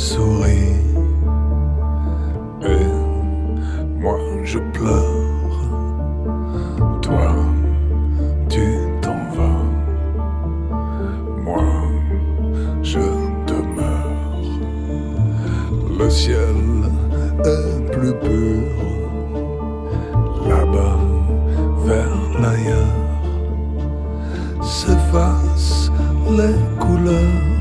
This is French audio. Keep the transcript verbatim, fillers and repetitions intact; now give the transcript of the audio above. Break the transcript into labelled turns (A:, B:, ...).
A: souris et moi je pleure. Toi, tu t'en vas, moi je demeure. Le ciel est plus pur là-bas vers l'ailleurs, s'effacent les couleurs.